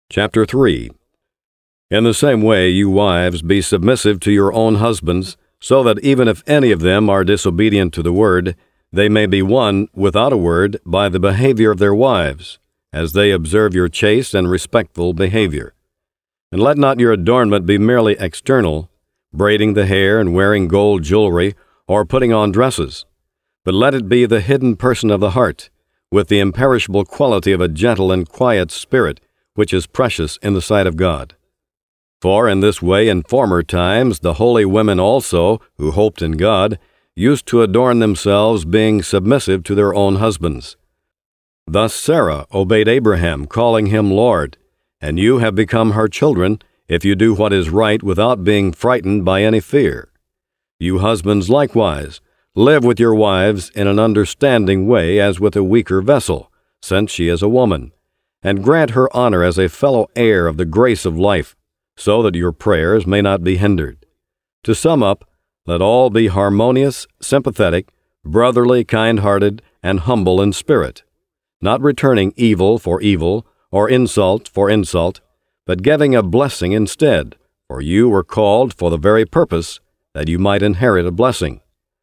Chapter 3. In the same way, you wives, be submissive to your own husbands, so that even if any of them are disobedient to the word, they may be won without a word by the behavior of their wives, as they observe your chaste and respectful behavior. And let not your adornment be merely external, braiding the hair and wearing gold jewelry, or putting on dresses, but let it be the hidden person of the heart, with the imperishable quality of a gentle and quiet spirit, which is precious in the sight of God. For in this way in former times the holy women also, who hoped in God, used to adorn themselves, being submissive to their own husbands. Thus Sarah obeyed Abraham, calling him Lord, and you have become her children, if you do what is right without being frightened by any fear. You husbands likewise, live with your wives in an understanding way as with a weaker vessel, since she is a woman, and grant her honor as a fellow heir of the grace of life, so that your prayers may not be hindered. To sum up, let all be harmonious, sympathetic, brotherly, kind-hearted, and humble in spirit, not returning evil for evil, or insult for insult, but giving a blessing instead, for you were called for the very purpose that you might inherit a blessing.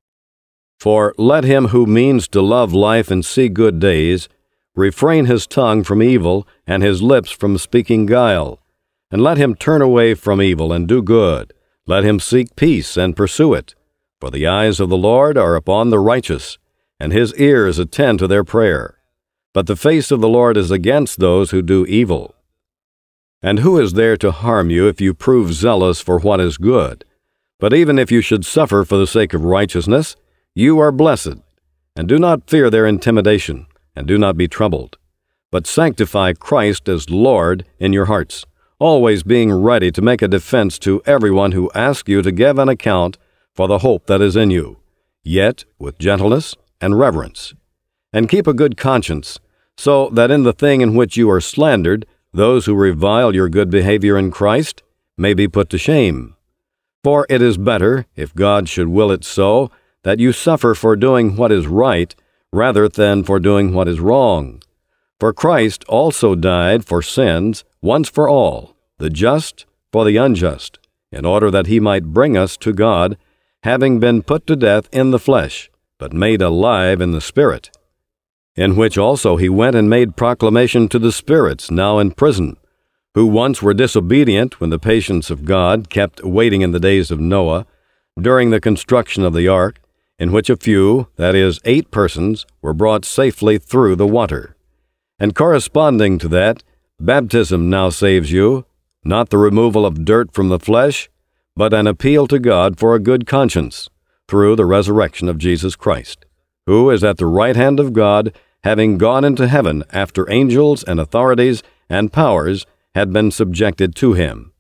For let him who means to love life and see good days refrain his tongue from evil and his lips from speaking guile, and let him turn away from evil and do good. Let him seek peace and pursue it. For the eyes of the Lord are upon the righteous, and his ears attend to their prayer. But the face of the Lord is against those who do evil. And who is there to harm you if you prove zealous for what is good? But even if you should suffer for the sake of righteousness, you are blessed. And do not fear their intimidation, and do not be troubled, but sanctify Christ as Lord in your hearts, always being ready to make a defense to everyone who asks you to give an account for the hope that is in you, yet with gentleness and reverence. And keep a good conscience, so that in the thing in which you are slandered, those who revile your good behavior in Christ may be put to shame. For it is better, if God should will it so, that you suffer for doing what is right, rather than for doing what is wrong. For Christ also died for sins once for all, the just for the unjust, in order that he might bring us to God, having been put to death in the flesh, but made alive in the Spirit, in which also he went and made proclamation to the spirits now in prison, who once were disobedient when the patience of God kept waiting in the days of Noah, during the construction of the ark, in which a few, that is, 8 persons, were brought safely through the water. And corresponding to that, baptism now saves you, not the removal of dirt from the flesh, but an appeal to God for a good conscience, through the resurrection of Jesus Christ, who is at the right hand of God, having gone into heaven after angels and authorities and powers had been subjected to him.